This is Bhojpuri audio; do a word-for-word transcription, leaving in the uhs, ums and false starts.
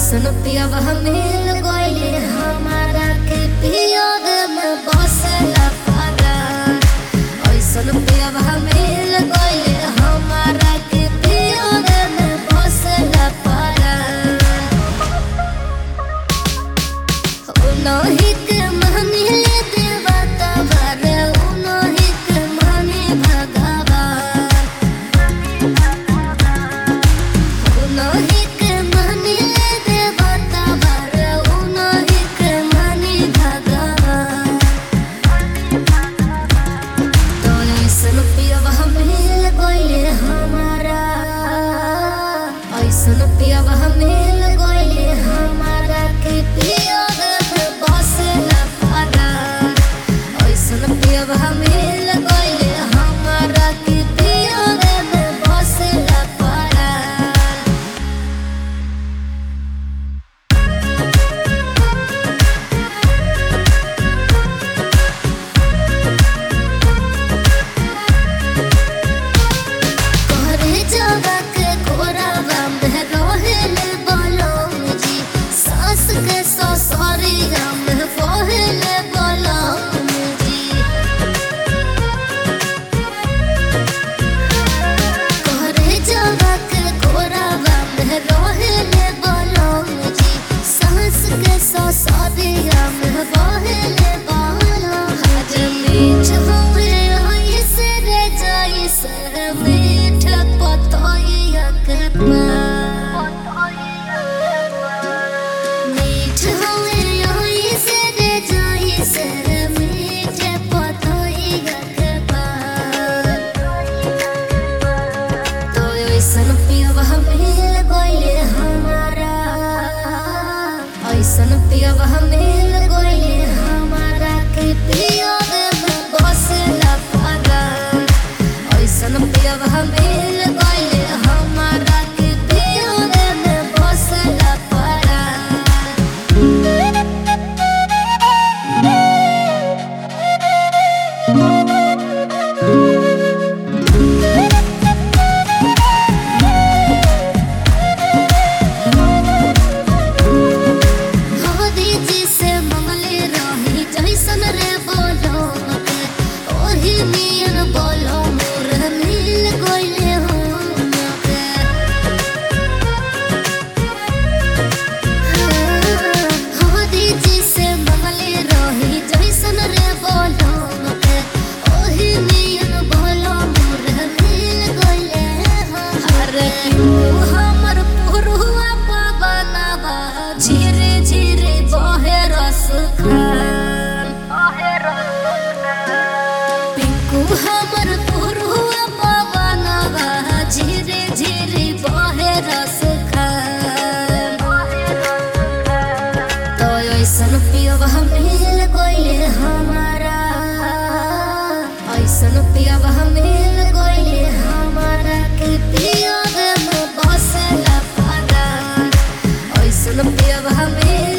ऐसन पियवा मिल गइले हमारा के पियोग में बसला पारा। ऐसन पियवा मिल गइले हमारा के पियोग में बसला पारा। उनही के मानिले देवता बारे, उनही के माने भगवान। उनही के मानिले देवता बारे, उनही के माने भगवान। तो ऐसन पियवा मिल गइले हमारा, ऐसन पियवा मिल गइले हमारा के पियोग में बसला पारा। ऐसन पियवा मिल गइले हमारा के पियोग में बसला पारा। करे जवा के घोरावा में रहेले बलम जी, सास के ससुरिया में पहेले बलम जी। करे जवा के घोरावा में रहेले बलम जी, सास के ससुरिया में पहेले बलम। आज मीठ होवे ऐसे रे जैसे मीठ पतोइया के पान। मीठ होवे ऐसे रे जैसे मीठ पतोइया के पान। तो ऐसन पियवा मिल गइले हमारा, ऐसन पियवा मिल गइले हमारा के पियोग में बसला पारा। ऐसन पियवा मिल गइले हमारा के पियोग में बसला पारा। मोदी जी से मंगले रही जैसन रे बोलो के, ओही नियन बोलो मोर मिल गइले हमके। मोदी जी से मंगले रही जैसन रे बोलो के, ओही नियन बोलो मोर मिल गइले हमके। हमर पुरुआ पवनवा झिरे झिरे बहे रस खान। पिंकू हमर पुरुआ पवनवा झिरे झिरे बहे रस खान। तो ऐसन पियवा मिल गइले हमारा, ऐसन पियवा मिल गइले हमारा के पियोग में बसला पारा। ऐसन पियवा मिल